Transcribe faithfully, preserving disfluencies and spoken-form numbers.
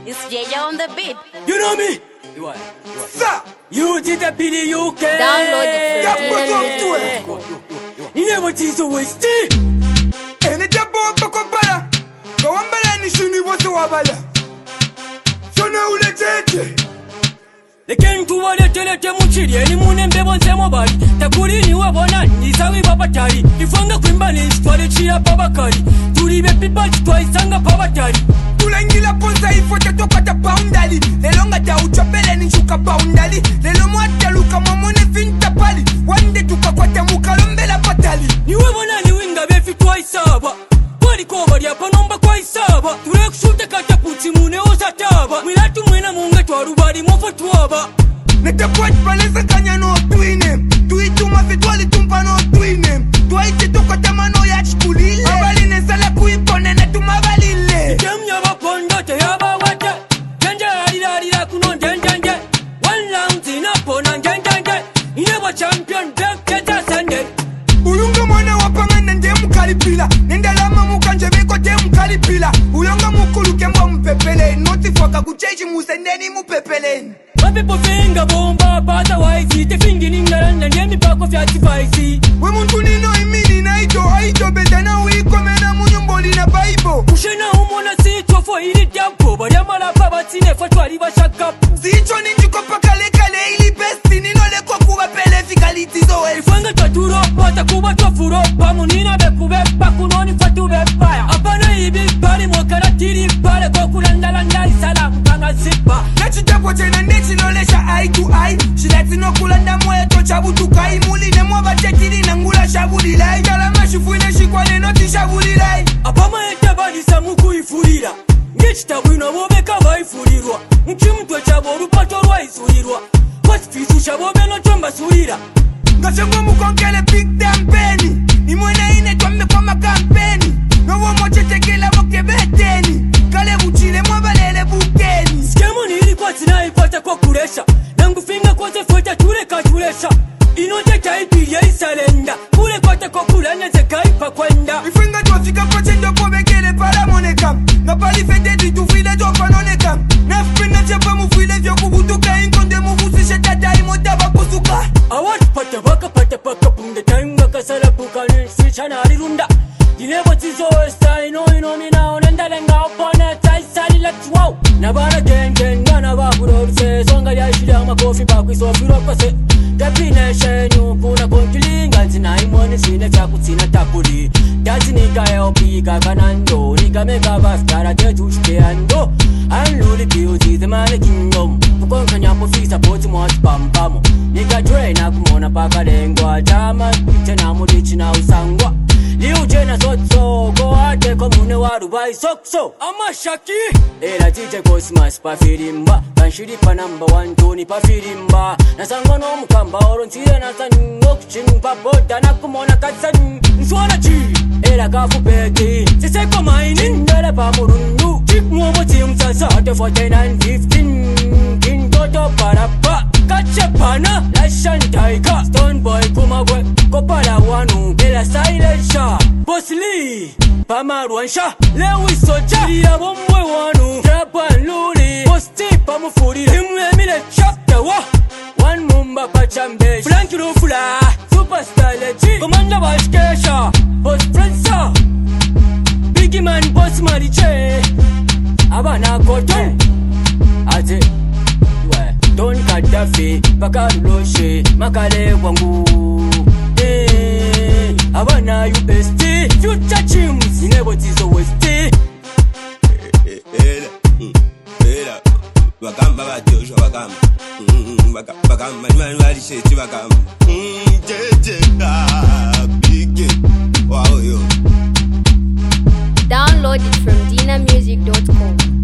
It's J J on the beat. You know me? You are. Sir! You did the P D U K. Download it from Dina Music. You never tease the waste. And it's a bomb to compare. Go on, but I shouldn't want to have a so now let's take the king to what the Telemuchi, any moon and Bebon Samobari, Takuri, you are one, Isawi Babatari, if on the Quimbani, Strategia Babakari, to leave a people twice, Sanga Babatari. Tulangila ponza ifote toka ta poundali lelonga ta uchapele ni shuka poundali lelo mwata luka momone finta pali wande tukakwata mukalombela patali niwe bona ni winga befi twaisaba kwali koba lya panomba kwaisaba tule kushute kata puti mune osataba mwilatu mwena munga twarubali mofo twaba nete kwat palesa kanyano twine tuituma fitwali tumpano twine twaite tukata mano ya chikulile abali nesala kuipone na tumabalile Kemya bapondo te yaba wate Janje alira alira kuno njenjanje One round inapona njenjanje Inewa champion dek keta sende Ulunga mwana wapangana nje mkalipila Nenda lama mukanje beko te mkalipila Ulunga mukuluke mwa mpepele Notifoka kucheji musendeni mupepele Mapepo finga bomba pata waisi Te fingi ningaranda njemi pako fyati faisi We muntu nino imini na ito Aito betana uikomena munyumboli na baibo Kushena umona si chofo ili tiampo Bariama la baba tine fatwari wa shakapu Zicho ninjuko pakale kale ili besti Nino leko kuwa pele fikaliti zoe Ifanga taturo pata kuba tofuro Pamu nina beku bepa kunoni fatu bepaya Apana ibi pari mwakara tiri pare Kokulanda landa isala mkanga zipa Nachitapo tena neti lolesha eye to eye Shilati no kulanda mwe to chabu tukai Muli ne mwa batetiri na ngula shabuli lai Jala mashufuine shikwane noti shabuli lai Apama ete balisa muku ifurira Ngechitabu inabobeka baifulirwa Mchimtwe chabo rupato rwa isurirwa Kwasifisu shabobe no chomba surira Ngashengo mukonkele big damn penny Nimwena ine twame kwa makampeni Nowo moche tekela moke beteni Kale buchile mwabalele bukeni Skemo nili kwa tina ipata kwa kuresha Nangu finga kwa zefweta ture katuresha Inote chaipiri ya isalenda Kule kwa te kwa kulanya zekaipa kwenda Ifinga tuwafika kwa chendo kwa bekele para monekam Napali fete ditu file topa nonekam Nefpina chepa mufile vyo kubutuka Inkonde mufusishe tata imotaba kusuka Awat pata baka pata baka punde Tainga kasala pukani Sichana arirunda Dinebo tizo esta ino ino mina Onenda lenga opone Taisali let's wow Nabara gen gen Nana bakurorse Songa ya ishiri ama kofi Bakwi sofi ropase Depine shenyu Kuna kontulinga Nzina imoni sine Fyaku tina takuli Dazi nika elpi kakanando Nika meka baftara Tetu shike ando Anluli beauty The mane kingdom Kukonka nyampo fisa Poti mwati pampamo Nika dre na kumona paka lengwa Jama Tena mulichi na usangwa Liu jena sotso Go ate komune waru bai sokso Ama shaki Ela tije kosmas pa firimba Kanshiri pa number one Tony pa firimba Nasangwa no mukamba Oro ntire nasan Ngokchin pa boda na kumona katsan Nswana chi Ela kafu peki Sise komaini Ndele pa murundu Chik mwomo timsasa Ate forty-nine fifteen Kintoto parapa Kache pana Lashan taika Stone boy kumagwe Kopala wanu Ela silent sha Boss Lee Pamaruansha Lewi socha Iya bomwe wanu Trapa nluli Boss T pamufuri Himwe mile chapter wa One mumba pachambe Frank Rufula Superstar legit Komanda bashkesha Boss Prince Biggie man Boss Mariche Abana kote Ate Don Gaddafi Bakaruloshe Makale wangu Eh Abana U S T Future teams Inebo tizo West Ela Ela Bagamba bajojo bagamba Bagamba Manu wali sheti bagamba Jeje Big Wow yo Download it from Dina Music dot com.